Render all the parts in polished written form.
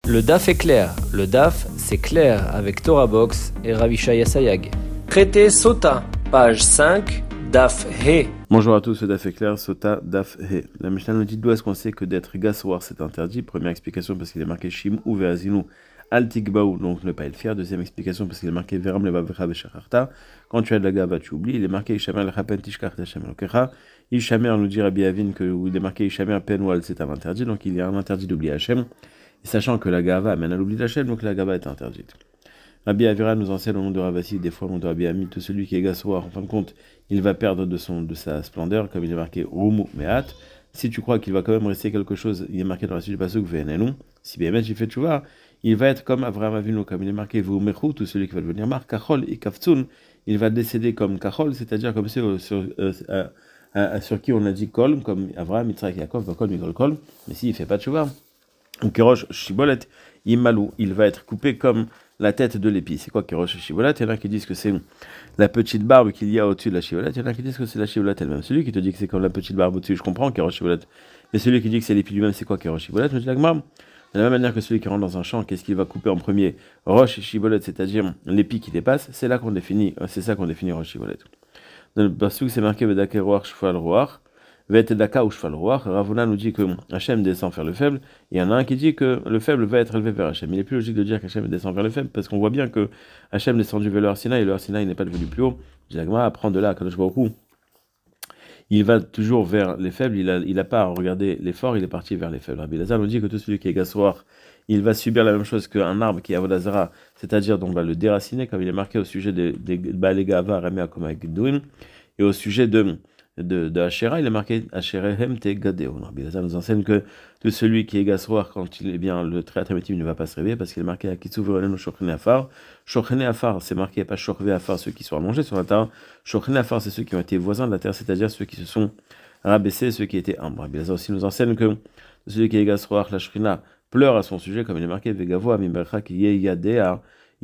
Le DAF est clair. Le DAF, c'est clair avec Torah Box et Ravi Shaya Sayag. Traité Sota, page 5, DAF He. Bonjour à tous, ce DAF est clair, Sota, DAF He. La Mishnah nous dit d'où est-ce qu'on sait que d'être gassoir c'est interdit. Première explication parce qu'il est marqué Shim ou Veazinu al Tikbaou, donc ne pas être fier. Deuxième explication parce qu'il est marqué Veram Levavecha Beshacharta. Quand tu as de la gava, tu oublies. Il est marqué Ishamer Lechapen Tishkar Teshamer Okecha. Ishamer nous dit Rabbi Avin que où il est marqué Ishamer Penwal c'est un interdit, donc il y a un interdit d'oublier Hachem. Et sachant que la gava amène à l'oubli d'Hachem, donc la gava est interdite. Rabbi Avira nous enseigne au nom de Ravasi, des fois au nom de Rabbi Ami, tout celui qui est gassoir, en fin de compte, il va perdre de sa splendeur, comme il est marqué Rumu Mehat. Si tu crois qu'il va quand même rester quelque chose, il est marqué dans la suite du pasuk Ve'enenu. Si bien il fait tchouva, il va être comme Avraham Avinu, comme il est marqué Vumechu, tout celui qui va devenir mar Kachol et Kaftzun, il va décéder comme Kachol, c'est-à-dire comme ceux sur qui on a dit Kol, comme Avraham, Yitzhak, Yaakov, Vakol, Mikol, Kol, mais s'il ne fait pas tchouva, ou Kerosh Shibolet, Imalou, il va être coupé comme la tête de l'épi. C'est quoi Kerosh Shibolet? Il y en a qui disent que c'est la petite barbe qu'il y a au-dessus de la Shibolet. Il y en a qui disent que c'est la Shibolet elle-même. Celui qui te dit que c'est comme la petite barbe au-dessus, je comprends Kerosh Shibolet. Mais celui qui dit que c'est l'épi lui-même, c'est quoi Kerosh Shibolet? Je dis la Gemara. De la même manière que celui qui rentre dans un champ, qu'est-ce qu'il va couper en premier? Roche Shibolet, c'est-à-dire l'épi qui dépasse. C'est là qu'on définit, c'est ça qu'on définit Roche Shibolet. Dans le pasuk, c'est marqué Vedakeroach Shfal Roach. Vetedaka ou Shfal Roach. Ravuna nous dit que Hachem descend vers le faible. Il y en a un qui dit que le faible va être élevé vers Hachem. Il est plus logique de dire qu'Hachem descend vers le faible parce qu'on voit bien que Hachem est descendu vers le Har-Sinaï et le Har-Sinaï n'est pas devenu plus haut. Jagma apprend de là, Kadosh Baruch Hu, il va toujours vers les faibles. Il a pas à regarder les forts, il est parti vers les faibles. Rabbi Lazar nous dit que tout celui qui est gassoir, il va subir la même chose qu'un arbre qui est Avodazara, c'est-à-dire donc va le déraciner, comme il est marqué au sujet des Balegava, Remea Koma Gdouin, et au sujet de Asherah, il est marqué Asherehem te gadeo. Rabbi Lazar nous enseigne que tout celui qui est gassoir, quand il est bien, le trait attributif ne va pas se réveiller parce qu'il est marqué Akitsu Verolenu Shochene Afar. Shochene Afar, c'est marqué pas Shochve Afar, ceux qui sont allongés sur la terre. Shochene Afar, c'est ceux qui ont été voisins de la terre, c'est-à-dire ceux qui se sont rabaissés, ceux qui étaient humbles. Rabbi Lazar aussi nous enseigne que celui qui est gassoir, la Shrina, pleure à son sujet, comme il est marqué Vegavo Amimbercha ki Yeyadea.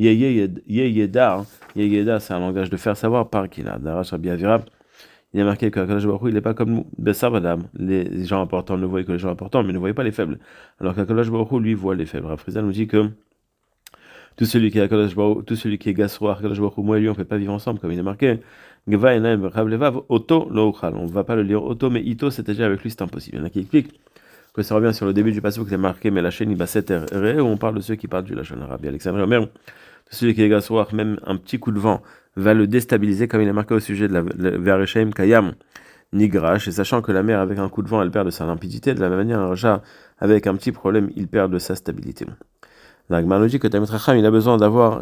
Yeyeda, c'est un langage de faire savoir par qui là. Darash Rabbi Avira. Il est marqué que Akadosh Baruch Hu, il n'est pas comme nous. Bessar Adam. Les gens importants ne voient que les gens importants, mais ne voient pas les faibles. Alors qu'Akadosh Baruch Hu, lui, voit les faibles. Rafrizal nous dit que tout celui qui est gassoir, Akadosh Baruch Hu, moi et lui, on ne peut pas vivre ensemble, comme il est marqué. Gva enaim ravlevav oto lo uchal. On ne va pas le lire oto, mais ito, c'est-à-dire avec lui, c'est impossible. Il y en a qui expliquent que ça revient sur le début du passage qui est marqué, mais la chaîne Ibaset où on parle de ceux qui parlent du Lachon Arabe. Alexandre Omer, celui qui est gassoir, même un petit coup de vent va le déstabiliser, comme il est marqué au sujet de la Vereshaim Kayam Nigrash, et sachant que la mer, avec un coup de vent, elle perd de sa limpidité, de la même manière, un raja, avec un petit problème, il perd de sa stabilité. La Gemara nous dit que Talmid Chacham, il a besoin d'avoir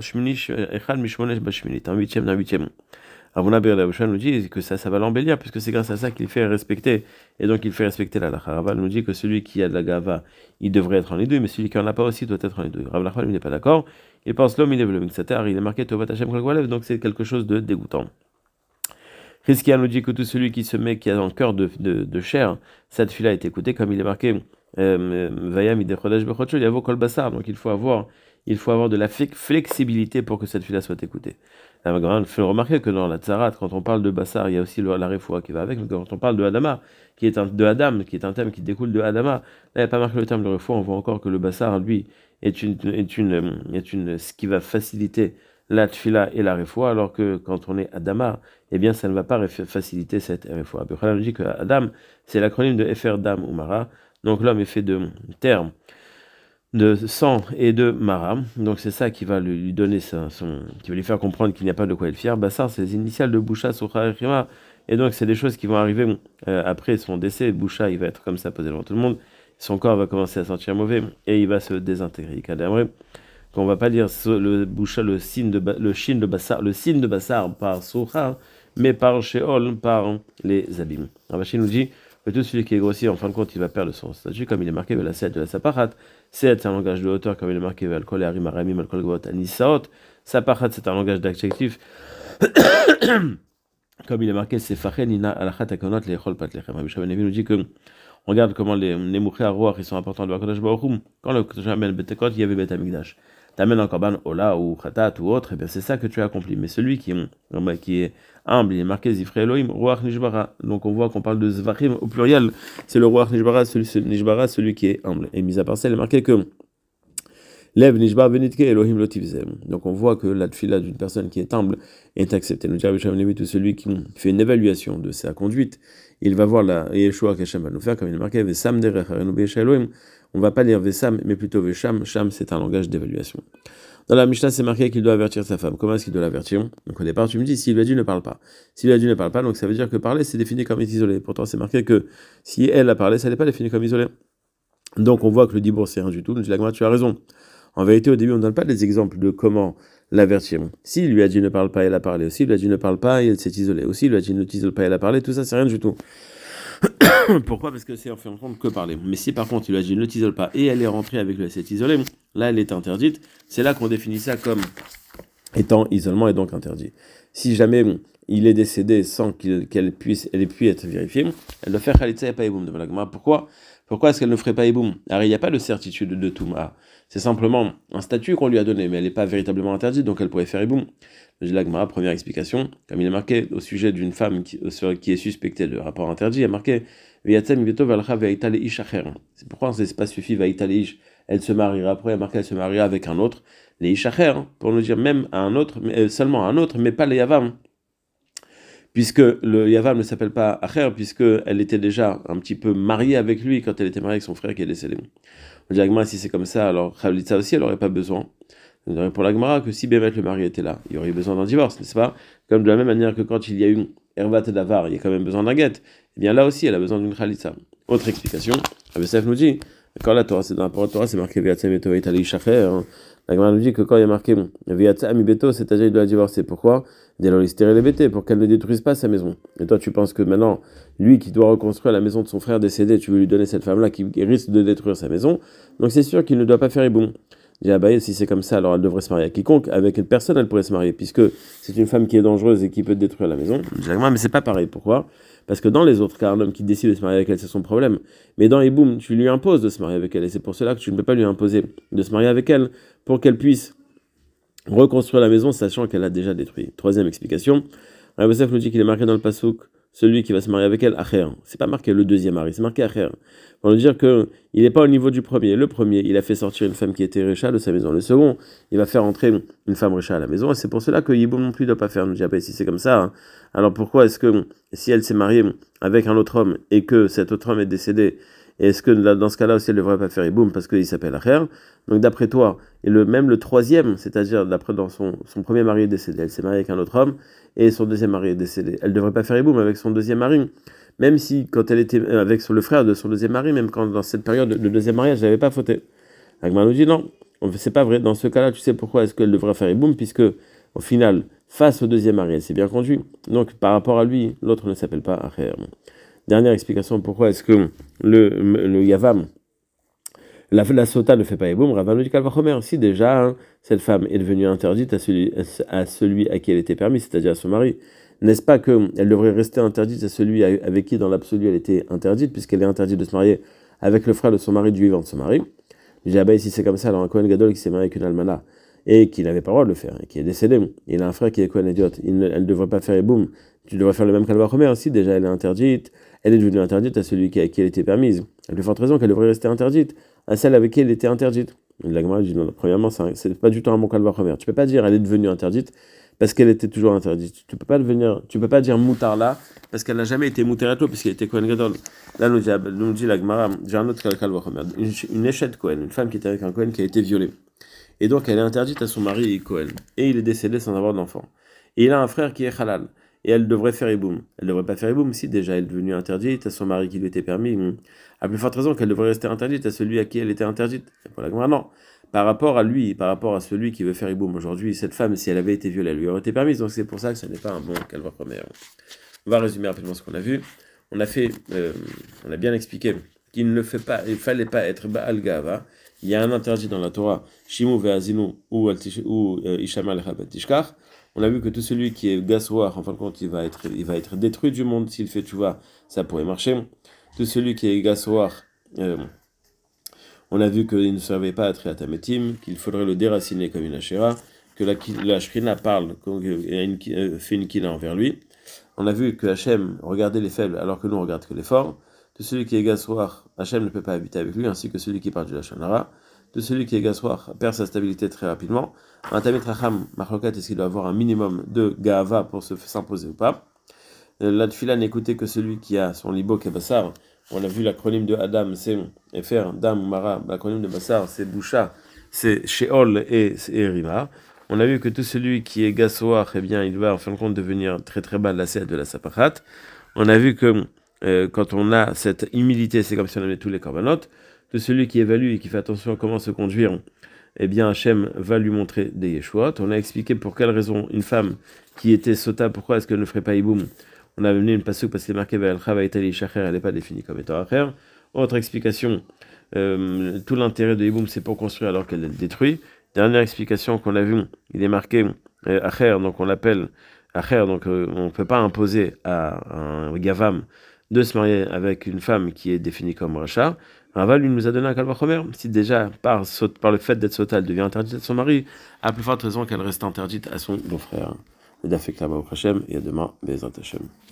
un huitième d'un huitième. Ravuna Ber Lavushan nous dit que ça va l'embellir, puisque c'est grâce à ça qu'il fait respecter, et donc il fait respecter la lacha. Raval nous dit que celui qui a de la gava, il devrait être en les deux, mais celui qui en a pas aussi doit être en les deux. Rav Nachman, il n'est pas d'accord. Il pense l'homme, il est le mixatar, il est marqué Tovat Hashem Kol Gwalev, donc c'est quelque chose de dégoûtant. Rizkia nous dit que tout celui qui se met, qui a un cœur de chair, cette fille-là est écoutée, comme il est marqué Vayam Idechodesh Bechocho, il y a vos Kol Basar, donc il faut avoir de la flexibilité pour que cette fille-là soit écoutée. La Gemara fait remarquer que dans la Tzarat, quand on parle de Bassar, il y a aussi la Refoua qui va avec, mais quand on parle de Adama, qui est un thème qui découle de Adama, là il n'y a pas marqué le terme de Refoua, on voit encore que le Bassar, lui, est ce qui va faciliter la Tfila et la Refoua, alors que quand on est Adama, eh bien ça ne va pas faciliter cette Refoua. Bechal nous dit que Adam, c'est l'acronyme de Efer Dam ou Mara, donc l'homme est fait de termes, de sang et de mara, donc c'est ça qui va lui donner qui va lui faire comprendre qu'il n'y a pas de quoi être fier. Bassar, c'est les initiales de Boucha, Soukha et Rima, et donc c'est des choses qui vont arriver après son décès. Boucha, il va être comme ça posé devant tout le monde, son corps va commencer à sentir mauvais et il va se désintégrer. Kadamre, qu'on va pas dire le Boucha, le signe de Bassar par Soukha, mais par Sheol, par les abîmes. Ravashi nous dit que tout celui qui est grossier, en fin de compte, il va perdre son statut, comme il est marqué de la Saparat. C'est un langage de hauteur, comme il est marqué Alkol et Arim Aramim, Alkol Gvot Anisaot. Saparat, c'est un langage d'adjectif, comme il est marqué Sefachen Ina Alachat Akonot Lechol Pat Lechem. Rabbi Shimon nous dit que, regarde comment les Mouché Arouach, ils sont importants de Hakadosh Baruch Hu. Quand le Kodesh amène Betekot, il y avait Bet Hamikdash. T'amènes un korban Ola ou Khatat ou autre, et bien c'est ça que tu as accompli. Mais celui qui est humble, il est marqué Zifre Elohim, Ruach Nishbara. Donc on voit qu'on parle de Zvachim au pluriel, c'est le Ruach Nishbara, celui qui est humble. Et mis à part ça, il est marqué que Lev nishbar benitke Elohim lotivzem. Donc on voit que la tfila d'une personne qui est humble est acceptée. Nous dire tout celui qui fait une évaluation de sa conduite, il va voir la Yeshua qu'Hachem va nous faire, comme il est marqué Vesam derech harenu be'esh Elohim. On va pas lire Vesam, mais plutôt Vesham. Sham, c'est un langage d'évaluation. Dans la Mishnah, c'est marqué qu'il doit avertir sa femme. Comment est-ce qu'il doit l'avertir? Donc au départ, tu me dis, s'il lui a dit ne parle pas. S'il lui a dit ne parle pas, donc ça veut dire que parler, c'est défini comme isolé. Pourtant, c'est marqué que si elle a parlé, ça n'est pas défini comme isolé. Donc on voit que le dibour, c'est rien du tout. Nous dit la Gemara, tu as raison. En vérité, au début, on ne donne pas des exemples de comment l'avertir. S'il lui a dit ne parle pas, elle a parlé. S'il lui a dit ne parle pas, elle s'est isolée. Aussi, il lui a dit ne t'isole pas, elle a parlé. Tout ça, c'est rien du tout. Pourquoi? Parce que c'est en fait en compte que parler. Mais si par contre il lui a dit ne t'isole pas et elle est rentrée avec lui, elle s'est isolée, là elle est interdite. C'est là qu'on définit ça comme étant isolement et donc interdit. Si jamais il est décédé sans qu'elle puisse être vérifiée, elle doit faire Khalitsa et pas Iboum. Pourquoi est-ce qu'elle ne ferait pas Iboum? Alors il n'y a pas de certitude de Touma. C'est simplement un statut qu'on lui a donné, mais elle n'est pas véritablement interdite, donc elle pourrait faire Iboum. La Gemara, première explication, comme il est marqué au sujet d'une femme qui est suspectée de rapport interdit, il est marqué c'est pourquoi c'est pas suffit elle se mariera après, il est marqué elle se mariera avec un autre, les ishacher, pour nous dire même à un autre, seulement à un autre, mais pas les yavam. Puisque le yavam ne s'appelle pas acher, puisqu'elle était déjà un petit peu mariée avec lui quand elle était mariée avec son frère qui est décédé. On dit si c'est comme ça, alors Khavlitsa aussi, elle n'aurait pas besoin. On dirait pour la Gemara que si Bémet le mari était là, il y aurait eu besoin d'un divorce, n'est-ce pas? Comme de la même manière que quand il y a eu Hervat et Davar, il y a quand même besoin d'un guet. Eh bien là aussi, elle a besoin d'une Khalitsa. Autre explication, Abesef nous dit, quand la Torah, c'est dans la parole de Torah, c'est marqué Viatzam Beto Itali Shacher. La Gemara nous dit que quand il y a marqué Viatzam Beto, c'est-à-dire il doit divorcer. Pourquoi? Pour qu'elle ne détruise pas sa maison. Et toi, tu penses que maintenant, lui qui doit reconstruire la maison de son frère décédé, tu veux lui donner cette femme-là qui risque de détruire sa maison. Donc c'est sûr qu'il ne doit pas faire Iboum. Si c'est comme ça, alors elle devrait se marier à quiconque. Avec quelle personne elle pourrait se marier, puisque c'est une femme qui est dangereuse et qui peut détruire la maison. Mais c'est pas pareil. Pourquoi? Parce que dans les autres cas, un homme qui décide de se marier avec elle, c'est son problème. Mais dans Iboum, tu lui imposes de se marier avec elle. Et c'est pour cela que tu ne peux pas lui imposer de se marier avec elle pour qu'elle puisse reconstruire la maison, sachant qu'elle a déjà détruit. Troisième explication. Rabbi Yosef nous dit qu'il est marqué dans le pasuk, celui qui va se marier avec elle, Acher. C'est pas marqué le deuxième mari, c'est marqué Acher. Pour nous dire qu'il n'est pas au niveau du premier. Le premier, il a fait sortir une femme qui était Récha de sa maison. Le second, il va faire entrer une femme Récha à la maison. Et c'est pour cela que Yiboum non plus ne doit pas faire. Nous dit, si c'est comme ça, hein, alors pourquoi est-ce que si elle s'est mariée avec un autre homme et que cet autre homme est décédé, est-ce que dans ce cas-là aussi elle ne devrait pas faire Iboum parce qu'il s'appelle Acher? Donc d'après toi, et même le troisième, c'est-à-dire d'après dans son premier mari est décédé, elle s'est mariée avec un autre homme et son deuxième mari est décédé, elle ne devrait pas faire Iboum avec son deuxième mari, même si quand elle était avec le frère de son deuxième mari, même quand dans cette période de deuxième mariage, elle n'avait pas fauté. Agma nous dit non, c'est pas vrai. Dans ce cas-là, tu sais pourquoi est-ce qu'elle devrait faire Iboum, puisque au final, face au deuxième mari, elle s'est bien conduite. Donc par rapport à lui, l'autre ne s'appelle pas Acher. Dernière explication, pourquoi est-ce que le Yavam, la Sota ne fait pas Iboum, Rav nous dit Kalvachomer. Si déjà, hein, cette femme est devenue interdite à celui à qui elle était permise, c'est-à-dire à son mari, n'est-ce pas qu'elle devrait rester interdite à celui avec qui dans l'absolu elle était interdite, puisqu'elle est interdite de se marier avec le frère de son mari du vivant de son mari? Je dis, si c'est comme ça, alors un Kohen Gadol qui s'est marié avec une Almana, et qui n'avait pas le droit de le faire, et qui est décédé, il a un frère qui est Kohen Idiot, elle ne devrait pas faire Iboum, tu devrais faire le même Kalvachomer aussi, déjà elle est interdite, elle est devenue interdite à celui à qui elle était permise. À plus forte raison qu'elle devrait rester interdite à celle avec qui elle était interdite. La Gemara dit non, premièrement, c'est pas du tout un bon Kalvachomer. Tu peux pas dire elle est devenue interdite parce qu'elle était toujours interdite. Tu peux pas dire moutar là parce qu'elle n'a jamais été mouterato puisqu'elle était Kohen Gadol. Là nous dit la Gemara, j'ai un autre Kalvachomer, une échette Kohen, une femme qui était avec un Kohen qui a été violée. Et donc elle est interdite à son mari Kohen. Et il est décédé sans avoir d'enfant. Et il a un frère qui est halal. Et elle devrait faire Iboum. Elle ne devrait pas faire Iboum si déjà elle est devenue interdite à son mari qui lui était permis. À plus forte raison qu'elle devrait rester interdite à celui à qui elle était interdite. Pour la Gemara, non. Par rapport à lui, par rapport à celui qui veut faire Iboum aujourd'hui, cette femme, si elle avait été violée, elle lui aurait été permise. Donc c'est pour ça que ce n'est pas un bon Kalvachomer. On va résumer rapidement ce qu'on a vu. On a bien expliqué qu'il ne fallait pas être Baal Gava. Il y a un interdit dans la Torah, Shimu ve'azinu ou Ishama al-Chabet Tishkach. On a vu que tout celui qui est gassoir, en fin de compte, il va être détruit du monde. S'il fait tchouva, ça pourrait marcher. Tout celui qui est gassoir, on a vu qu'il ne servait pas à Triatametim, qu'il faudrait le déraciner comme une Asherah, que la Shrina parle, fait une kina envers lui. On a vu que Hachem regardait les faibles alors que nous on regarde que les forts. Tout celui qui est gassoir, Hachem ne peut pas habiter avec lui, ainsi que celui qui parle de la Lachon Hara. de celui qui est gassoir perd sa stabilité très rapidement. Un tamid racham, machlokat, est-ce qu'il doit avoir un minimum de gava pour s'imposer ou pas? La tfila n'écoutait que celui qui a son libo kebassar. On a vu l'acronyme de Adam, c'est Efer, Dam, Mara. L'acronyme de Bassar, c'est Boucha, c'est Sheol et Rima. On a vu que tout celui qui est gassoir, eh bien, il va en fin de compte devenir très très bas de la sède de la sapachat. On a vu que quand on a cette humilité, c'est comme si on avait tous les corbanotes. De celui qui évalue et qui fait attention à comment se conduire, eh bien Hachem va lui montrer des yeshuot. On a expliqué pour quelle raison une femme qui était sota, pourquoi est-ce qu'elle ne ferait pas iboum. On a amené une pasuk parce qu'il est marqué elle n'est pas définie comme étant acher. Autre explication, tout l'intérêt de iboum c'est pour construire alors qu'elle détruit. Dernière explication qu'on a vue, il est marqué acher, donc on l'appelle acher, donc on ne peut pas imposer à un gavam de se marier avec une femme qui est définie comme rachat. Rava lui nous a donné un kalvachomer. Si déjà par le fait d'être sota, elle devient interdite à son mari, à plus forte raison qu'elle reste interdite à son beau-frère. Le dafek là-bas au Hachem et à demain, Bezrat Hachem.